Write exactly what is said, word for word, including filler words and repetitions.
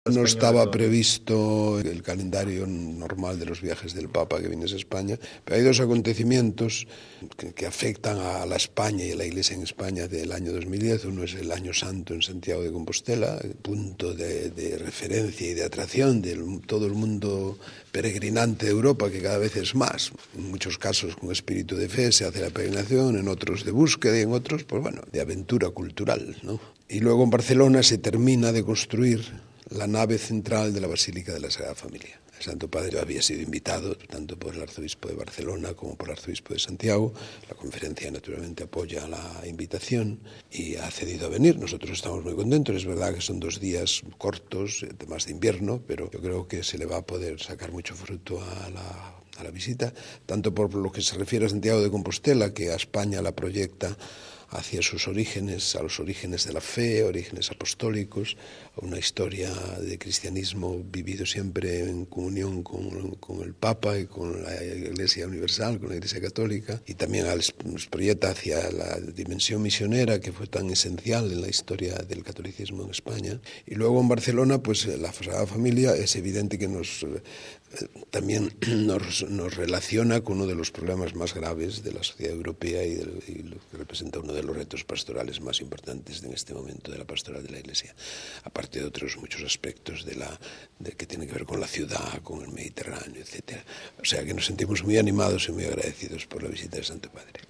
No estaba previsto el calendario normal de los viajes del Papa que vienes a España, pero hay dos acontecimientos que, que afectan a la España y a la Iglesia en España del año dos mil diez. Uno es el Año Santo en Santiago de Compostela, punto de, de referencia y de atracción de todo el mundo peregrinante de Europa, que cada vez es más. En muchos casos con espíritu de fe se hace la peregrinación, en otros de búsqueda y en otros, pues bueno, de aventura cultural, ¿no? Y luego en Barcelona se termina de construir la nave central de la Basílica de la Sagrada Familia. El Santo Padre había sido invitado tanto por el arzobispo de Barcelona como por el arzobispo de Santiago. La conferencia naturalmente apoya la invitación y ha accedido a venir. Nosotros estamos muy contentos. Es verdad que son dos días cortos, temas de invierno, pero yo creo que se le va a poder sacar mucho fruto a la, a la visita, tanto por lo que se refiere a Santiago de Compostela, que a España la proyecta hacia sus orígenes, a los orígenes de la fe, orígenes apostólicos, a una historia de cristianismo vivido siempre en comunión con, con el Papa y con la Iglesia Universal, con la Iglesia Católica, y también nos proyecta hacia la dimensión misionera que fue tan esencial en la historia del catolicismo en España. Y luego en Barcelona, pues la Sagrada Familia es evidente que nos también nos, nos relaciona con uno de los problemas más graves de la sociedad europea y, del, y lo que representa uno de los retos pastorales más importantes en este momento de la pastoral de la Iglesia, aparte de otros muchos aspectos de la, de, que tienen que ver con la ciudad, con el Mediterráneo, etcétera. O sea que nos sentimos muy animados y muy agradecidos por la visita del Santo Padre.